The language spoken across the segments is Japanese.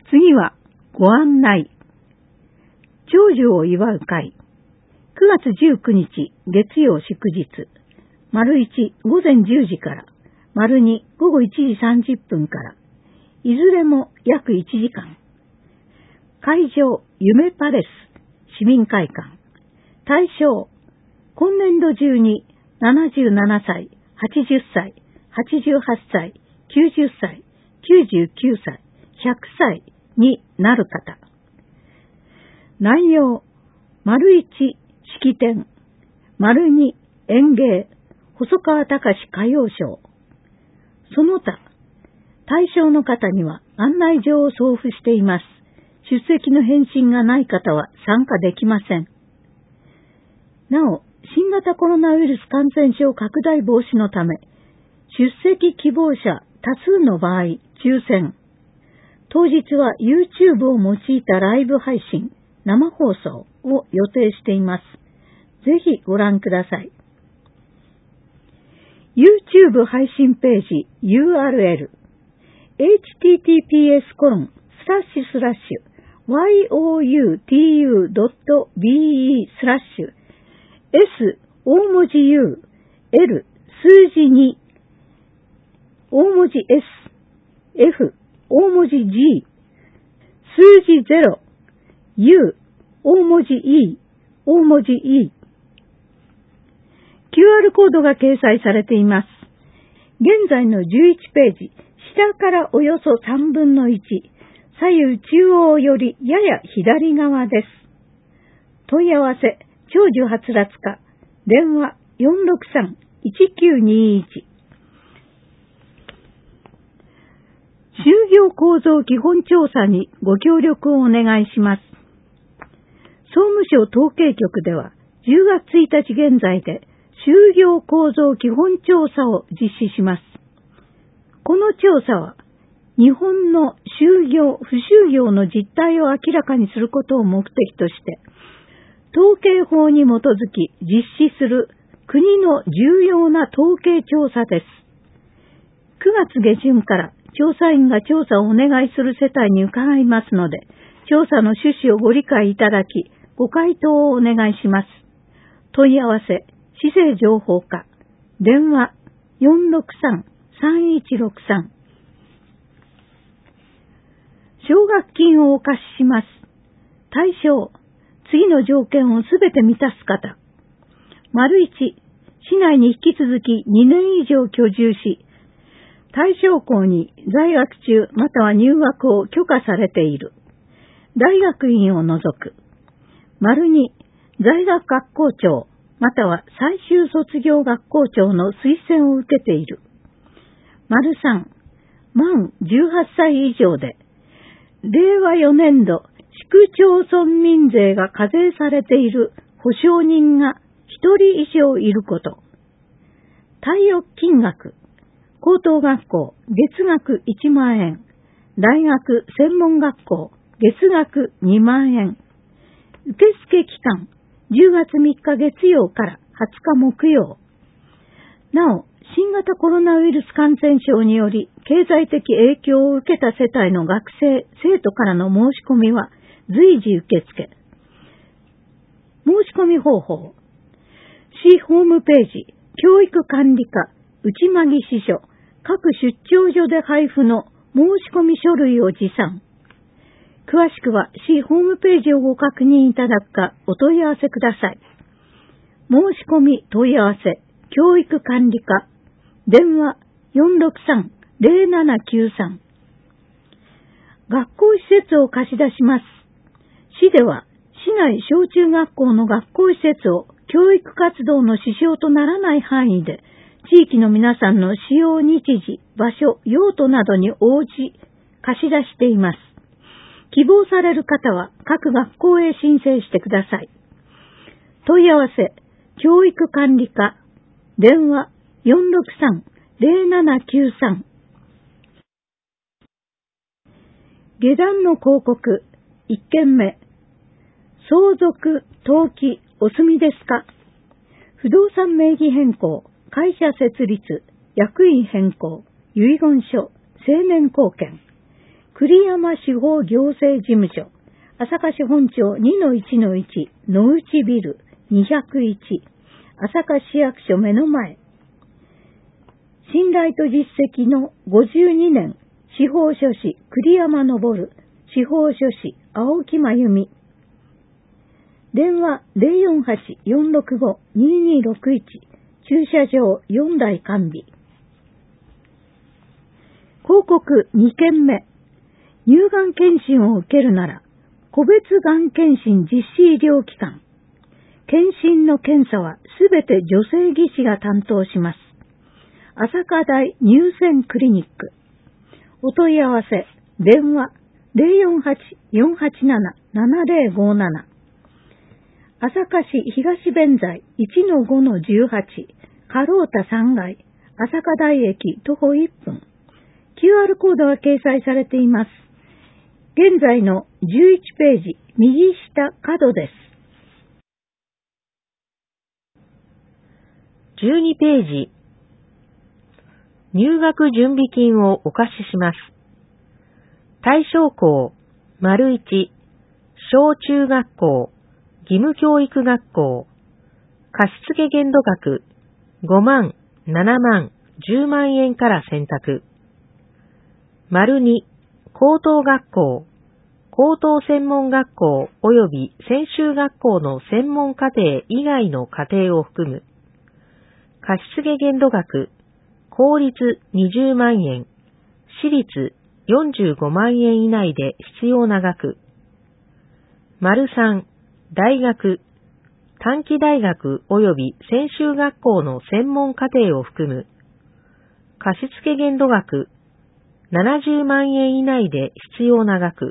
次はご案内。長寿を祝う会。9月19日月曜祝日。1午前10時から。2午後1時30分から。いずれも約1時間。会場、夢パレス、市民会館。対象、今年度中に77歳、80歳、88歳、90歳、99歳、100歳になる方。内容、1式典、2演芸、細川隆歌謡賞。その他、対象の方には案内状を送付しています。出席の返信がない方は参加できません。なお、新型コロナウイルス感染症拡大防止のため、出席希望者多数の場合、抽選。当日は YouTube を用いたライブ配信、生放送を予定しています。ぜひご覧ください。YouTube 配信ページ URL https://youtu.be/s 大文字 U L 数字2大文字 S F 大文字 G 数字0 U 大文字 E 大文字 E QR コードが掲載されています。現在の11ページ、下からおよそ3分の1、左右中央よりやや左側です。問い合わせ、長寿はつらつ課、電話463-1921。就業構造基本調査にご協力をお願いします。総務省統計局では、10月1日現在で、就業構造基本調査を実施します。この調査は、日本の就業・不就業の実態を明らかにすることを目的として、統計法に基づき実施する国の重要な統計調査です。9月下旬から調査員が調査をお願いする世帯に伺いますので、調査の趣旨をご理解いただき、ご回答をお願いします。問い合わせ、市政情報課、電話463-3163。奨学金をお貸しします。対象、次の条件をすべて満たす方。1、市内に引き続き2年以上居住し、対象校に在学中または入学を許可されている。大学院を除く。2、在学学校長、または最終卒業学校長の推薦を受けている。3、満18歳以上で、令和4年度市区町村民税が課税されている保証人が1人以上いること。貸与金額、高等学校月額1万円、大学専門学校月額2万円。受付期間、10月3日月曜から20日木曜。なお、新型コロナウイルス感染症により経済的影響を受けた世帯の学生、生徒からの申し込みは随時受付。申し込み方法。市ホームページ、教育管理課、内間木支所、各出張所で配布の申し込み書類を持参。詳しくは市ホームページをご確認いただくかお問い合わせください。申し込み問い合わせ、教育管理課、電話463-0793。学校施設を貸し出します。市では市内小中学校の学校施設を教育活動の支障とならない範囲で、地域の皆さんの使用日時、場所、用途などに応じ貸し出しています。希望される方は各学校へ申請してください。問い合わせ、教育管理課、電話463-0793。下段の広告、1件目。相続、登記、お済みですか？不動産名義変更、会社設立、役員変更、遺言書、成年後見。 栗山司法行政事務所、朝霞市本町 2-1-1 野内ビル201、朝霞市役所目の前。信頼と実績の52年、司法書士栗山昇、司法書士青木真由美。電話 048-465-2261、駐車場4台完備。広告2件目。乳がん検診を受けるなら、個別がん検診実施医療機関。検診の検査はすべて女性技師が担当します。朝霞台乳腺クリニック。お問い合わせ、電話 048-487-7057。朝霞市東弁財 1-5-18、カロータ3階、朝霞台駅徒歩1分。QR コードが掲載されています。現在の11ページ、右下角です。 12ページ。入学準備金をお貸しします。対象校、1、小中学校、義務教育学校、貸付限度額、5万、7万、10万円から選択。2、高等学校、高等専門学校及び専修学校の専門課程以外の課程を含む。貸付限度額、公立20万円、私立45万円以内で必要な額。3、大学、短期大学及び専修学校の専門課程を含む。貸付限度額、70万円以内で必要な額。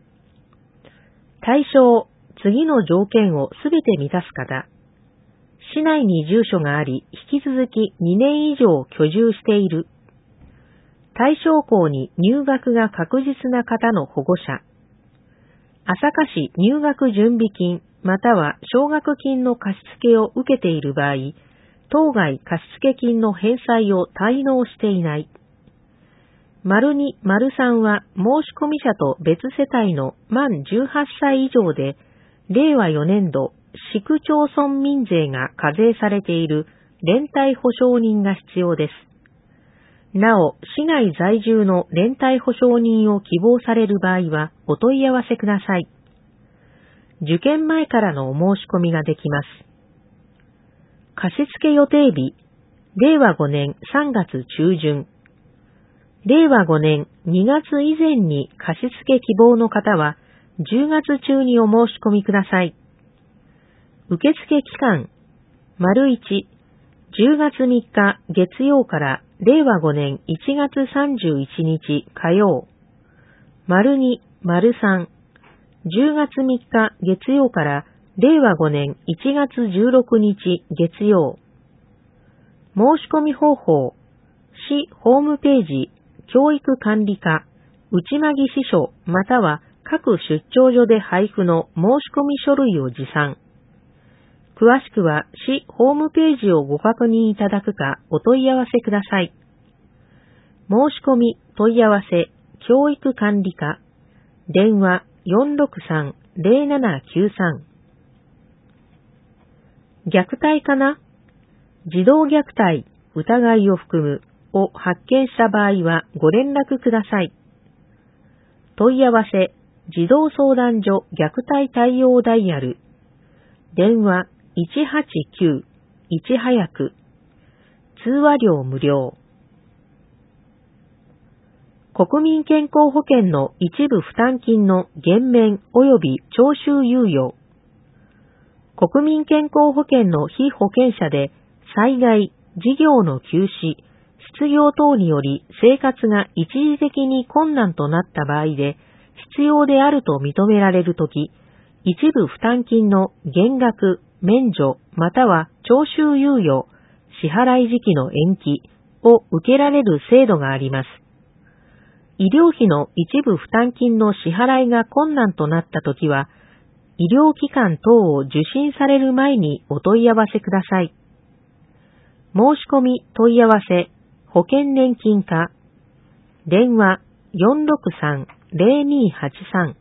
対象、次の条件をすべて満たす方。市内に住所があり、引き続き2年以上居住している。対象校に入学が確実な方の保護者。朝霞市入学準備金または奨学金の貸付を受けている場合、当該貸付金の返済を滞納していない。2、3は申込者と別世帯の満18歳以上で、令和4年度市区町村民税が課税されている連帯保証人が必要です。なお、市外在住の連帯保証人を希望される場合はお問い合わせください。受験前からのお申し込みができます。貸付予定日、令和5年3月中旬。令和5年2月以前に貸付希望の方は10月中にお申し込みください。受付期間、1、10月3日月曜から令和5年1月31日火曜。2、3、10月3日月曜から令和5年1月16日月曜。申し込み方法、市ホームページ、教育管理課、内間木支所または各出張所で配布の申し込み書類を持参。詳しくは市ホームページをご確認いただくかお問い合わせください。申し込み問い合わせ教育管理課電話 463-0793。 虐待かな？児童虐待疑いを含むを発見した場合はご連絡ください。問い合わせ児童相談所虐待対応ダイヤル電話189いち早く通話料無料。国民健康保険の一部負担金の減免及び徴収猶予。国民健康保険の被保険者で災害、事業の休止、失業等により生活が一時的に困難となった場合で必要であると認められるとき、一部負担金の減額、免除または徴収猶予、支払い時期の延期を受けられる制度があります。医療費の一部負担金の支払いが困難となったときは、医療機関等を受診される前にお問い合わせください。申し込み問い合わせ保険年金課電話 0283。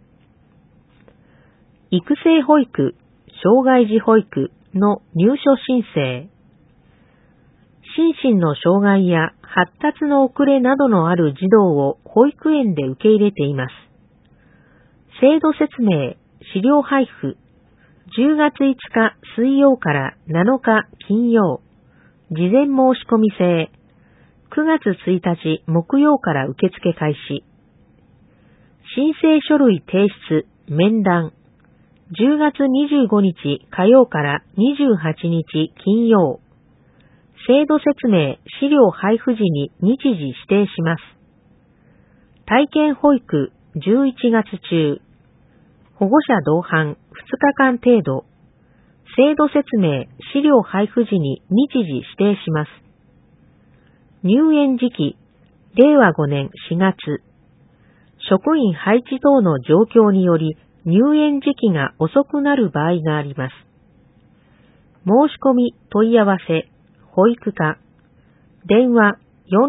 育成保育、障害児保育の入所申請。心身の障害や発達の遅れなどのある児童を保育園で受け入れています。制度説明、資料配布、10月5日水曜から7日金曜、事前申し込み制、9月1日木曜から受付開始。申請書類提出、面談、10月25日火曜から28日金曜。制度説明、資料配布時に日時指定します。体験保育、11月中。保護者同伴、2日間程度。制度説明、資料配布時に日時指定します。入園時期、令和5年4月。職員配置等の状況により入園時期が遅くなる場合があります。申し込み、問い合わせ、保育課、電話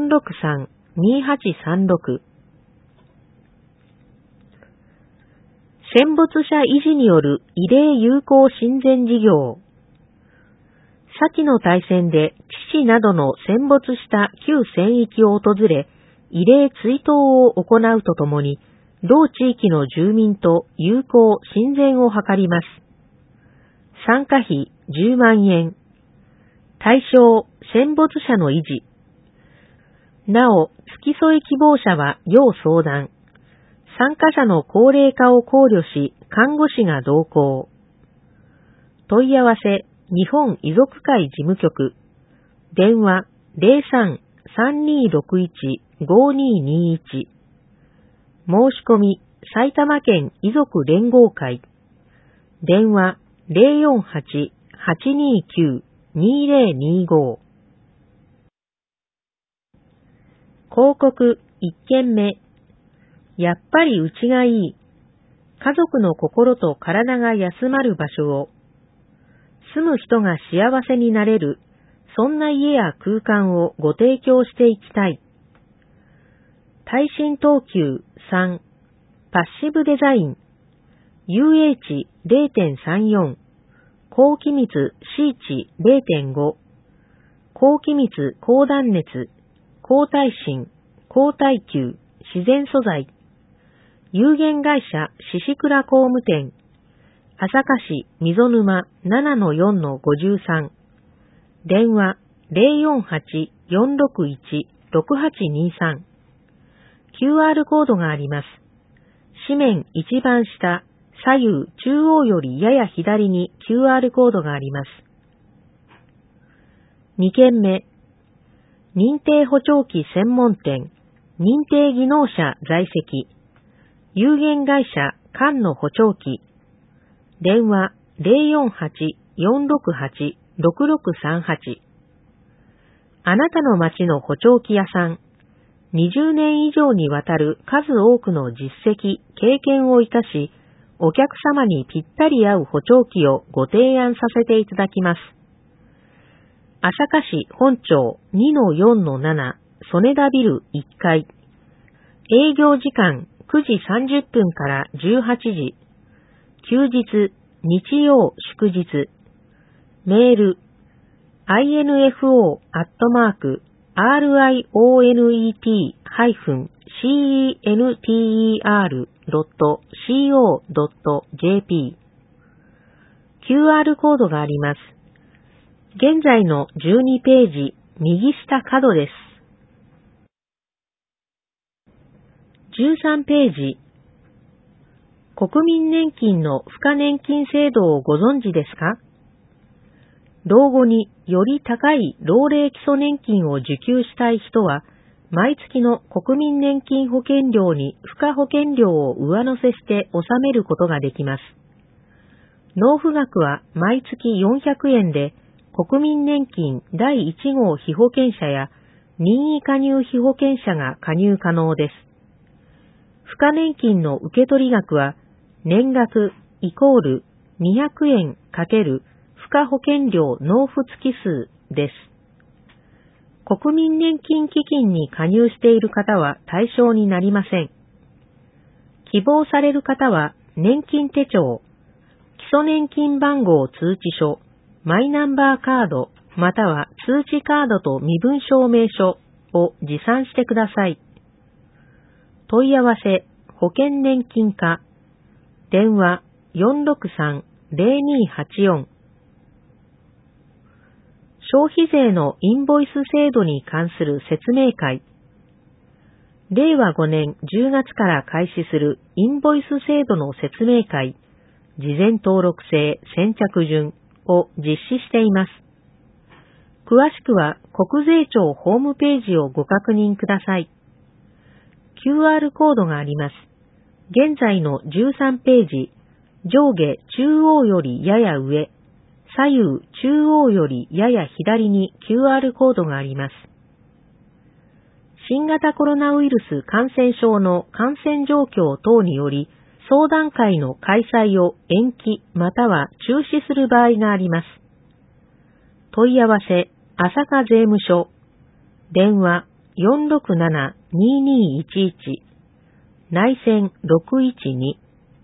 463-2836。戦没者維持による慰霊友好親善事業。先の大戦で父などの戦没した旧戦域を訪れ、慰霊追悼を行うとともに、同地域の住民と友好親善を図ります。参加費10万円。対象、戦没者の維持。なお、付き添い希望者は要相談。参加者の高齢化を考慮し、看護師が同行。問い合わせ、日本遺族会事務局。電話、03-3261-5221。申し込み、埼玉県遺族連合会。電話、048-829-2025。広告1件目。やっぱりうちがいい。家族の心と体が休まる場所を。住む人が幸せになれる、そんな家や空間をご提供していきたい。耐震等級3、パッシブデザイン、UH 0.34、高気密 C 値 0.5、高気密高断熱、高耐震、高耐久、自然素材、有限会社宍倉工務店、朝霞市溝沼 7-4-53、電話 048-461-6823、QR コードがあります。紙面一番下、左右中央よりやや左に QR コードがあります。2件目、認定補聴器専門店、認定技能者在籍、有限会社菅野補聴器、電話 048-468-6638。あなたの町の補聴器屋さん、20年以上にわたる数多くの実績、経験を生かし、お客様にぴったり合う補聴器をご提案させていただきます。朝霞市本町 2-4-7 曽根田ビル1階。営業時間9時30分から18時。休日、日曜、祝日。メール、info@rionet-center.co.jp。 QR コードがあります。現在の12ページ、右下角です。13ページ。国民年金の付加年金制度をご存知ですか？老後により高い老齢基礎年金を受給したい人は、毎月の国民年金保険料に付加保険料を上乗せして納めることができます。納付額は毎月400円で、国民年金第1号被保険者や任意加入被保険者が加入可能です。付加年金の受取額は、年額イコール200円×付加保険料納付月数です。国民年金基金に加入している方は対象になりません。 希望される方は、年金手帳、基礎年金番号通知書、マイナンバーカード、または通知カードと身分証明書を持参してください。問い合わせ、保険年金課、電話 463-0284。消費税のインボイス制度に関する説明会。令和5年10月から開始するインボイス制度の説明会、事前登録制先着順を実施しています。詳しくは国税庁ホームページをご確認ください。QR コードがあります。現在の13ページ、上下中央よりやや上、左右中央よりやや左に QR コードがあります。新型コロナウイルス感染症の感染状況等により、相談会の開催を延期または中止する場合があります。問い合わせ、朝霞税務署、電話 467-2211、内線612。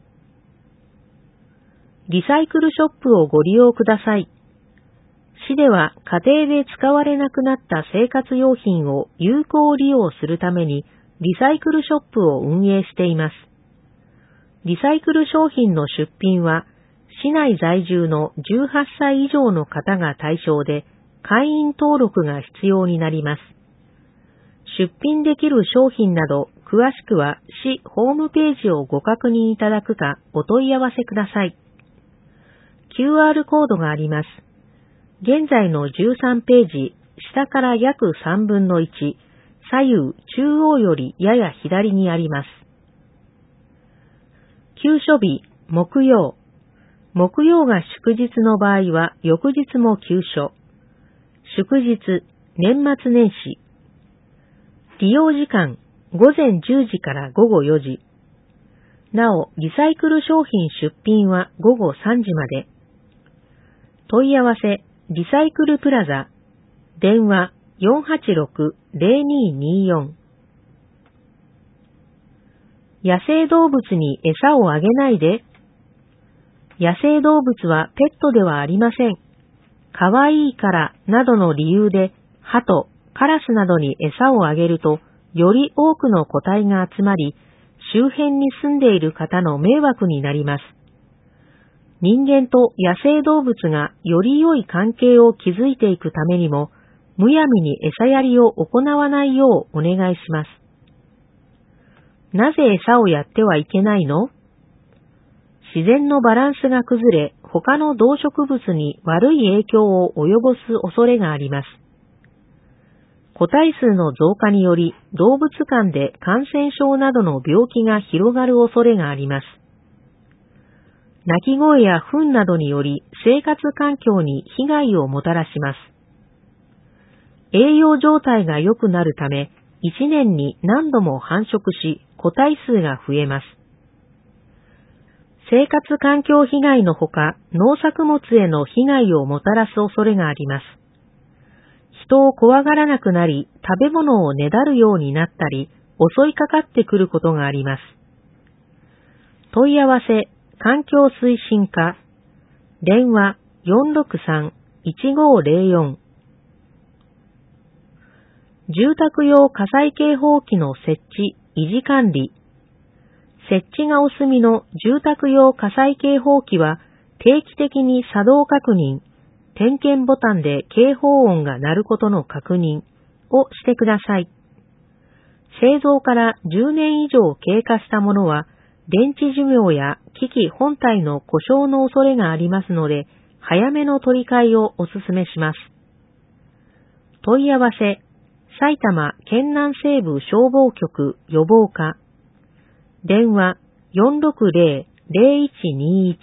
リサイクルショップをご利用ください。市では家庭で使われなくなった生活用品を有効利用するためにリサイクルショップを運営しています。リサイクル商品の出品は市内在住の18歳以上の方が対象で会員登録が必要になります。出品できる商品など詳しくは市ホームページをご確認いただくかお問い合わせください。QR コードがあります。現在の13ページ、下から約3分の1、左右中央よりやや左にあります。休所日、木曜。木曜が祝日の場合は翌日も休所。祝日、年末年始。利用時間、午前10時から午後4時。なお、リサイクル商品出品は午後3時まで。問い合わせ、リサイクルプラザ、電話 486-0224。野生動物に餌をあげないで。野生動物はペットではありません。かわいいからなどの理由で、鳩、カラスなどに餌をあげると、より多くの個体が集まり、周辺に住んでいる方の迷惑になります。人間と野生動物がより良い関係を築いていくためにも、むやみに餌やりを行わないようお願いします。なぜ餌をやってはいけないの？自然のバランスが崩れ、他の動植物に悪い影響を及ぼす恐れがあります。個体数の増加により、動物間で感染症などの病気が広がる恐れがあります。鳴き声や糞などにより生活環境に被害をもたらします。栄養状態が良くなるため、1年に何度も繁殖し、個体数が増えます。生活環境被害のほか、農作物への被害をもたらす恐れがあります。人を怖がらなくなり、食べ物をねだるようになったり、襲いかかってくることがあります。問い合わせ、環境推進課、電話 463-1504。住宅用火災警報器の設置、維持管理。設置がお済みの住宅用火災警報器は定期的に作動確認、点検ボタンで警報音が鳴ることの確認をしてください。製造から10年以上経過したものは、電池寿命や機器本体の故障の恐れがありますので、早めの取り替えをお勧めします。問い合わせ、埼玉県南西部消防局予防課、電話 460-0121。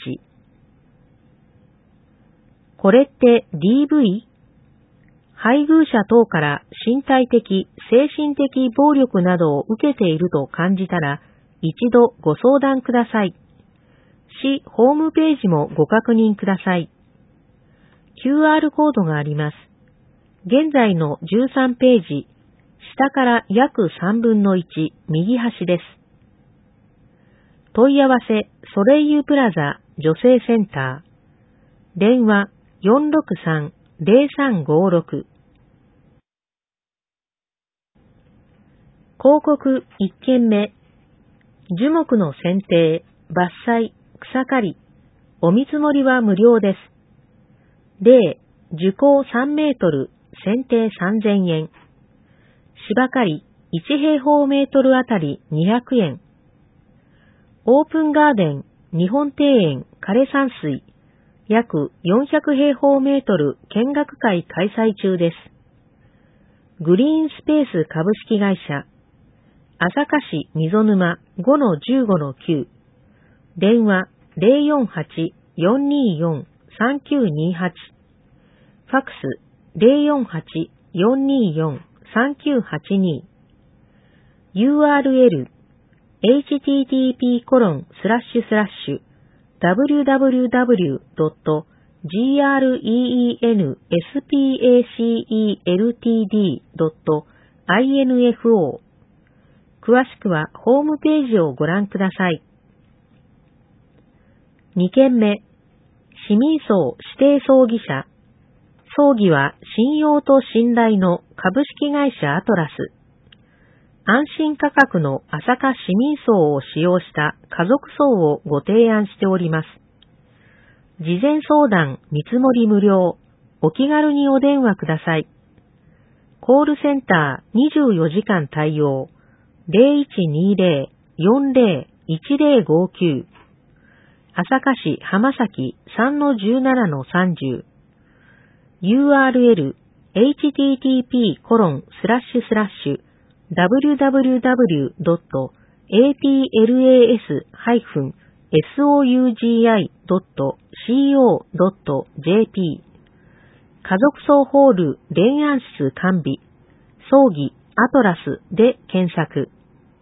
これって DV？ 配偶者等から身体的、精神的暴力などを受けていると感じたら、一度ご相談ください。市ホームページもご確認ください。QR コードがあります。現在の13ページ、下から約3分の1、右端です。 問い合わせソレイユプラザ女性センター。電話463-0356。広告1件目。樹木の剪定、伐採、草刈り、お見積もりは無料です。例、樹高3メートル、剪定3000円。芝刈り、1平方メートルあたり200円。オープンガーデン、日本庭園、枯山水、約400平方メートル見学会開催中です。グリーンスペース株式会社、朝霞市溝沼 5-15-9。電話048-424-3928。ファックス048-424-3982。URL http://www.greenspacltd.info。詳しくはホームページをご覧ください。2件目、市民葬指定葬儀社。葬儀は信用と信頼の株式会社アトラス。安心価格の朝霞市民葬を使用した家族葬をご提案しております。事前相談見積もり無料。お気軽にお電話ください。コールセンター24時間対応。0120-40-1059。朝霞市浜崎 3-17-30。URL http://www.aplas-sougi.co.jp。 家族葬ホール霊安室完備。葬儀アトラスで検索。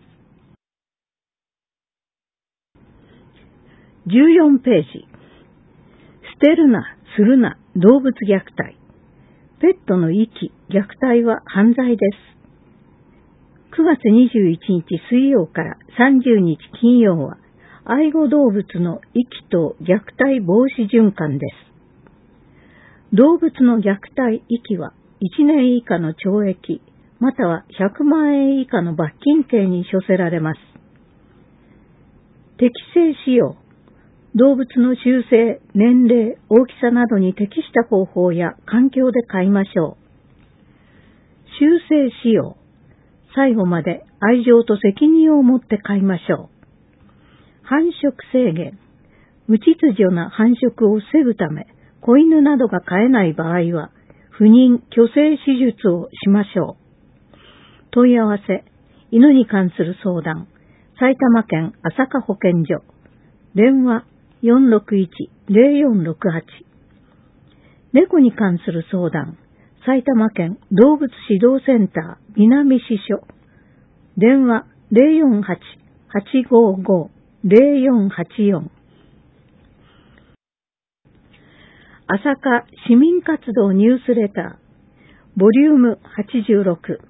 14ページ。捨てるな、するな、動物虐待。ペットの遺棄、虐待は犯罪です。9月21日水曜から30日金曜は、愛護動物の遺棄と虐待防止循環です。動物の虐待遺棄は1年以下の懲役、または100万円以下の罰金刑に処せられます。適正使用。動物の習性、年齢、大きさなどに適した方法や環境で飼いましょう。習性使用。最後まで愛情と責任を持って飼いましょう。繁殖制限。無秩序な繁殖を防ぐため、子犬などが飼えない場合は、不妊・去勢手術をしましょう。問い合わせ。犬に関する相談。埼玉県朝霞保健所。電話461-0468。猫に関する相談。埼玉県動物指導センター南支所。電話048-855-0484。朝霞市民活動ニュースレター。ボリューム86。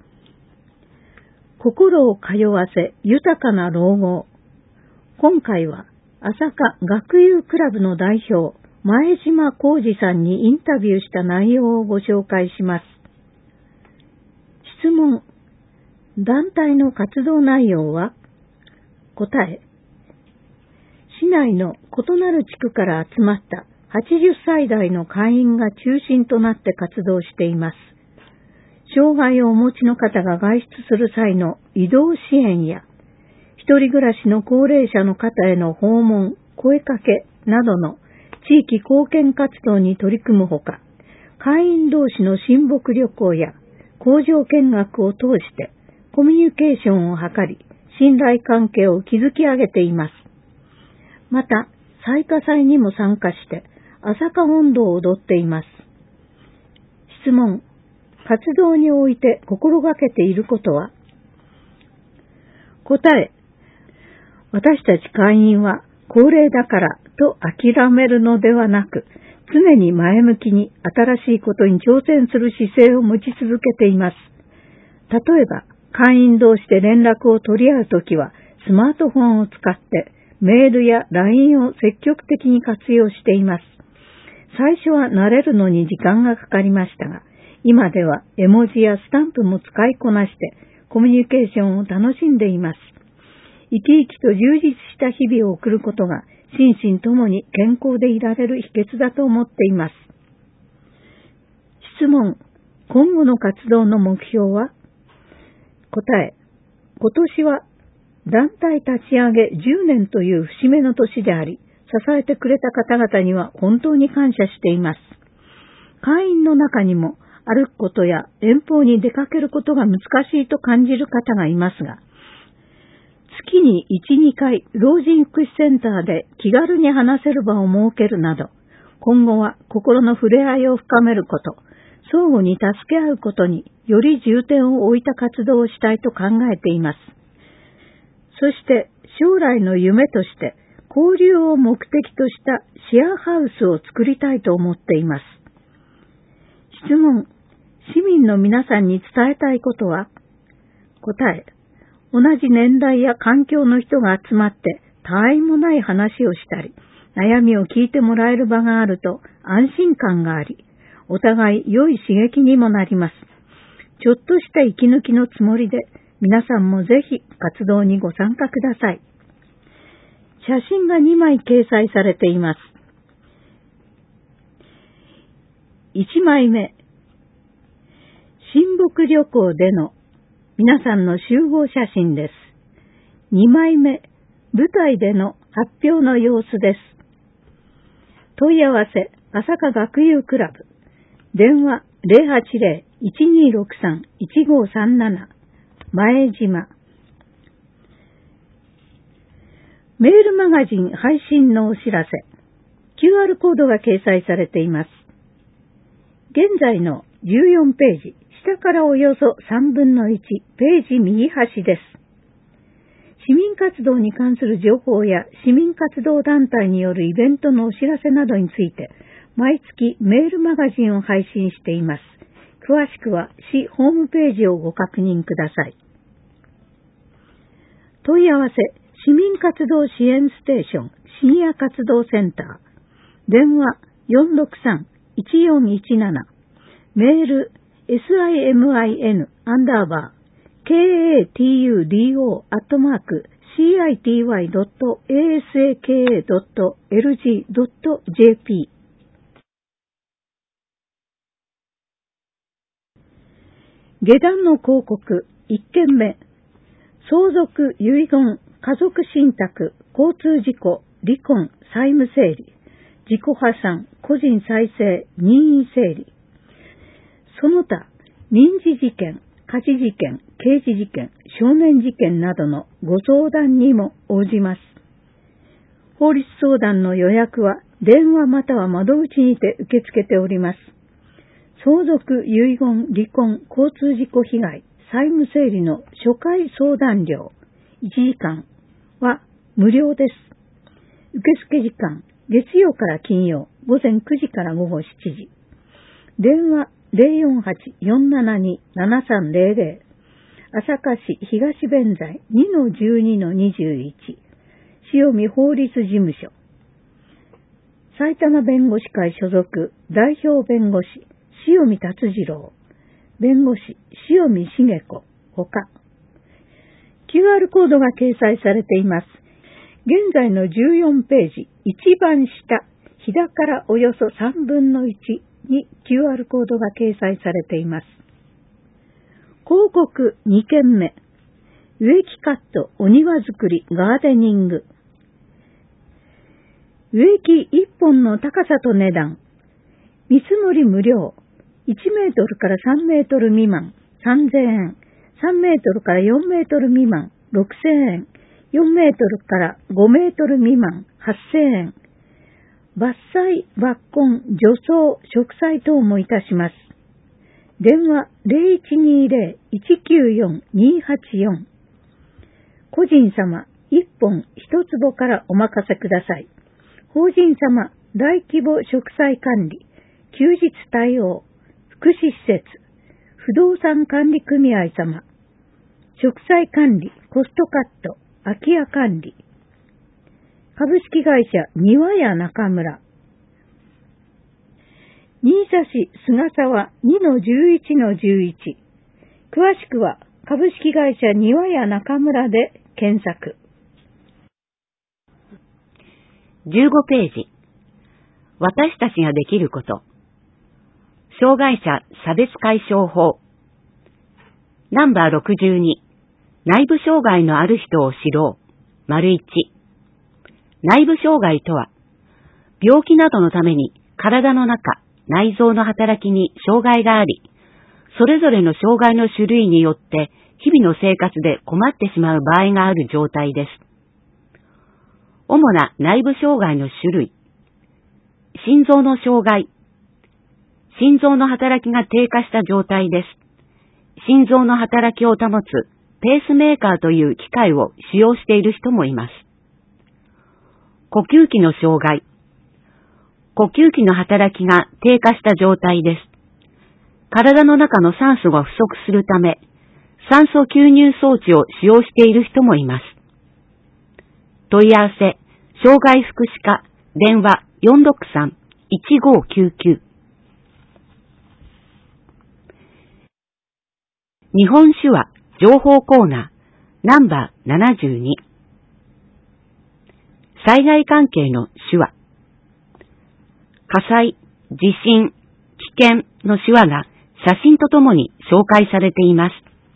心を通わせ豊かな老後。今回は朝霞学友クラブの代表、前島浩二さんにインタビューした内容をご紹介します。質問。団体の活動内容は？答え。市内の異なる地区から集まった80歳代の会員が中心となって活動しています。障害をお持ちの方が外出する際の移動支援や、一人暮らしの高齢者の方への訪問、声かけなどの地域貢献活動に取り組むほか、会員同士の親睦旅行や工場見学を通してコミュニケーションを図り、信頼関係を築き上げています。また、祭歌祭にも参加して朝霞音頭を踊っています。質問。活動において心がけていることは？答え。私たち会員は高齢だからと諦めるのではなく、常に前向きに新しいことに挑戦する姿勢を持ち続けています。例えば、会員同士で連絡を取り合うときは、スマートフォンを使ってメールや LINE を積極的に活用しています。最初は慣れるのに時間がかかりましたが、今では絵文字やスタンプも使いこなしてコミュニケーションを楽しんでいます。生き生きと充実した日々を送ることが心身ともに健康でいられる秘訣だと思っています。質問。今後の活動の目標は？答え。今年は団体立ち上げ10年という節目の年であり、支えてくれた方々には本当に感謝しています。会員の中にも歩くことや遠方に出かけることが難しいと感じる方がいますが、月に1、2回老人福祉センターで気軽に話せる場を設けるなど、今後は心の触れ合いを深めること、相互に助け合うことにより重点を置いた活動をしたいと考えています。そして将来の夢として交流を目的としたシェアハウスを作りたいと思っています。質問。市民の皆さんに伝えたいことは？答え。同じ年代や環境の人が集まって他愛もない話をしたり、悩みを聞いてもらえる場があると安心感があり、お互い良い刺激にもなります。ちょっとした息抜きのつもりで、皆さんもぜひ活動にご参加ください。写真が2枚掲載されています。1枚目。親睦旅行での皆さんの集合写真です。2枚目。舞台での発表の様子です。問い合わせ、朝霞学友クラブ。電話 080-1263-1537 前島。メールマガジン配信のお知らせ。QR コードが掲載されています。現在の14ページ、下からおよそ1/3ページ右端です。市民活動に関する情報や市民活動団体によるイベントのお知らせなどについて、毎月メールマガジンを配信しています。詳しくは市ホームページをご確認ください。問い合わせ、市民活動支援ステーションシニア活動センター。電話 463-1417。メール simin_katudo@city.asaka.lg.jp。下段の広告1件目。相続、遺言、家族信託、交通事故、離婚、債務整理、自己破産、個人再生、任意整理。その他、民事事件、家事事件、刑事事件、少年事件などのご相談にも応じます。法律相談の予約は電話または窓口にて受け付けております。相続、遺言、離婚、交通事故被害、債務整理の初回相談料1時間は無料です。受付時間、月曜から金曜、午前9時から午後7時。電話 048-472-7300。朝霞市東弁財 2-12-21。塩見法律事務所。埼玉弁護士会所属代表弁護士塩見達次郎。弁護士塩見茂子ほか。QR コードが掲載されています。現在の14ページ一番下、左からおよそ1/3に QR コードが掲載されています。広告2件目。植木カット、お庭作り、ガーデニング。植木1本の高さと値段。見積もり無料。1メートルから3メートル未満、3000円。3メートルから4メートル未満、6000円。4メートルから5メートル未満、8000円。伐採、抜根、除草、植栽等もいたします。電話 0120-194-284。個人様、1本1坪からお任せください。法人様、大規模植栽管理、休日対応、福祉施設、不動産管理組合様、植栽管理、コストカット、空き家管理。 株式会社庭屋中村。新座市菅沢 2-11-11。詳しくは株式会社庭屋中村で検索。 15ページ。私たちができること。障害者差別解消法。ナンバー62。内部障害のある人を知ろう。1。内部障害とは、病気などのために体の中、内臓の働きに障害があり、それぞれの障害の種類によって日々の生活で困ってしまう場合がある状態です。主な内部障害の種類。心臓の障害。心臓の働きが低下した状態です。心臓の働きを保つペースメーカーという機械を使用している人もいます。呼吸器の障害。呼吸器の働きが低下した状態です。体の中の酸素が不足するため、酸素吸入装置を使用している人もいます。問い合わせ、障害福祉課、電話 463-1599。日本手話情報コーナーナンバー72。災害関係の手話。火災、地震、危険の手話が写真とともに紹介されています。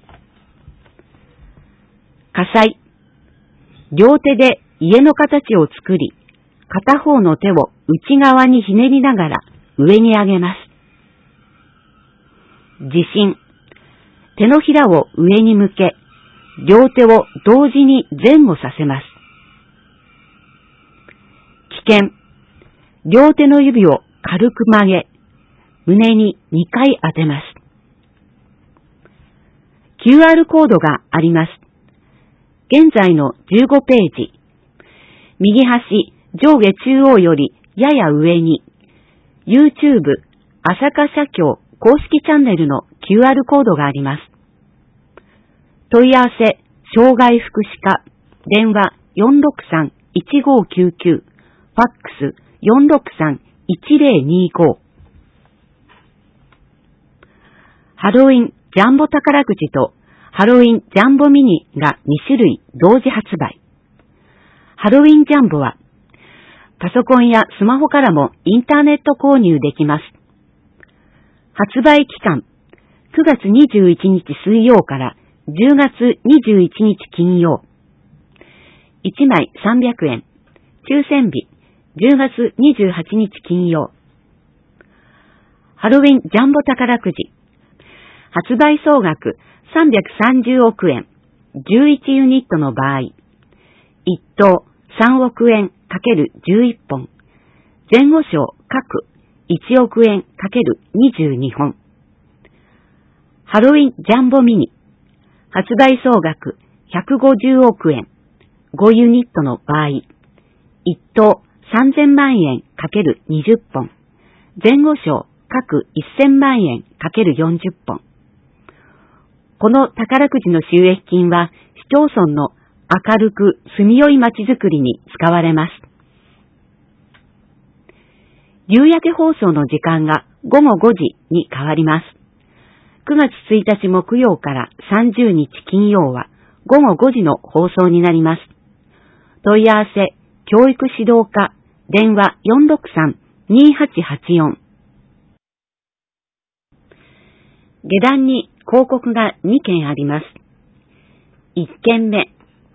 火災。両手で家の形を作り、片方の手を内側にひねりながら上に上げます。地震。手のひらを上に向け、両手を同時に前後させます。危険。両手の指を軽く曲げ、胸に2回当てます。QR コードがあります。現在の15ページ。右端、上下中央よりやや上に、YouTube 朝霞社協公式チャンネルの QR コードがあります。問い合わせ、障害福祉課、電話 463-1599、ファックス 463-1025。ハロウィンジャンボ宝くじとハロウィンジャンボミニが2種類同時発売。ハロウィンジャンボは、パソコンやスマホからもインターネット購入できます。発売期間、9月21日水曜から10月21日金曜。1枚300円。抽選日、10月28日金曜。ハロウィンジャンボ宝くじ。発売総額330億円。11ユニットの場合。1等3億円×11本。前後賞各1億円×22本。ハロウィンジャンボミニ。発売総額150億円。5ユニットの場合。1等3000万円×20本。前後賞各1000万円×40本。この宝くじの収益金は市町村の明るく住みよい街づくりに使われます。夕焼け放送の時間が午後5時に変わります。9月1日木曜から30日金曜は午後5時の放送になります。問い合わせ、教育指導課、電話 463-2884。下段に広告が2件あります。1件目。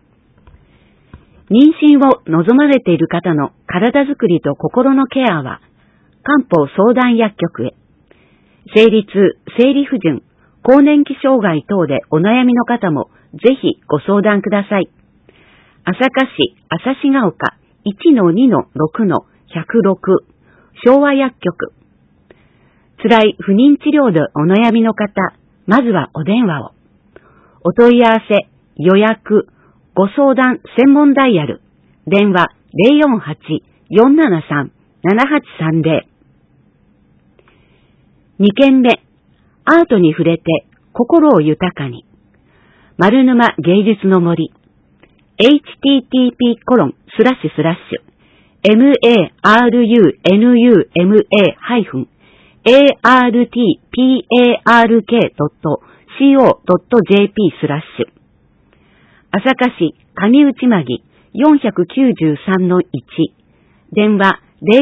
妊娠を望まれている方の体づくりと心のケアは、漢方相談薬局へ。生理痛、生理不順、更年期障害等でお悩みの方もぜひご相談ください。朝霞市朝志ヶ丘 1-2-6-106 昭和薬局。辛い不妊治療でお悩みの方、まずはお電話を。お問い合わせ、予約、ご相談専門ダイヤル、電話 048-473-7830。2件目、アートに触れて心を豊かに。丸沼芸術の森。http:// marutpark.co.jp/朝霞市上内間木 493-1 電話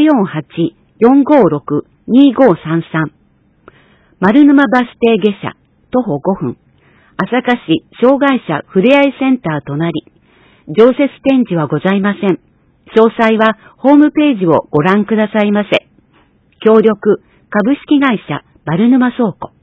048-456-2533 丸沼バス停下車徒歩5分朝霞市障害者ふれあいセンターとなり常設展示はございません。詳細はホームページをご覧くださいませ。協力株式会社丸沼倉庫